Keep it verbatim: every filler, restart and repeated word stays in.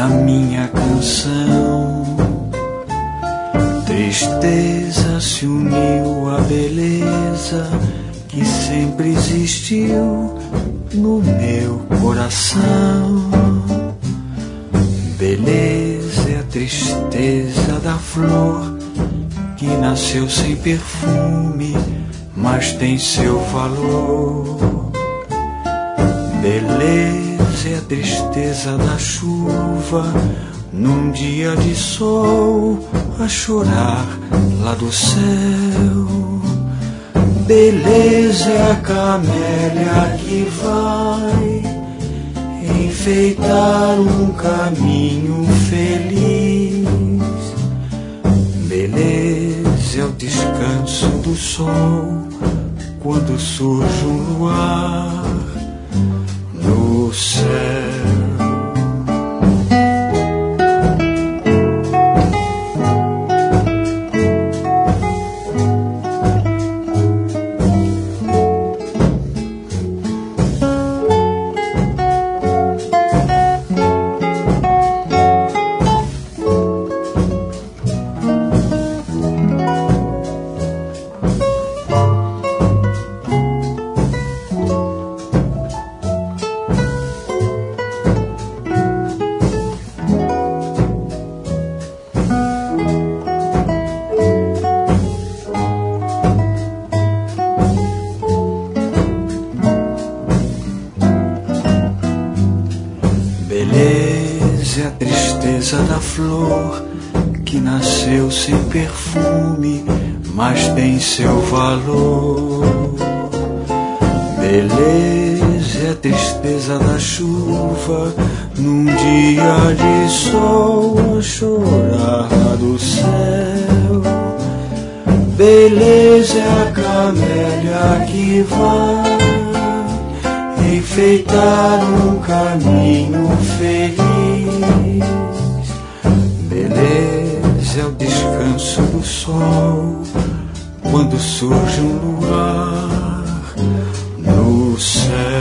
da minha canção. Tristeza se uniu à beleza que sempre existiu no meu coração. Beleza é a tristeza da flor que nasceu sem perfume, mas tem seu valor. Beleza é a tristeza da chuva num dia de sol a chorar lá do céu. Beleza é a camélia que vai enfeitar um caminho feliz. Beleza é o descanso do sol quando surge um luar no céu. Beleza é a tristeza da flor que nasceu sem perfume, mas tem seu valor. Beleza é a tristeza da chuva num dia de sol a chorar lá do céu. Beleza é a camélia que vai enfeitar um caminho feliz. Beleza é o descanso do sol quando surge um luar no céu.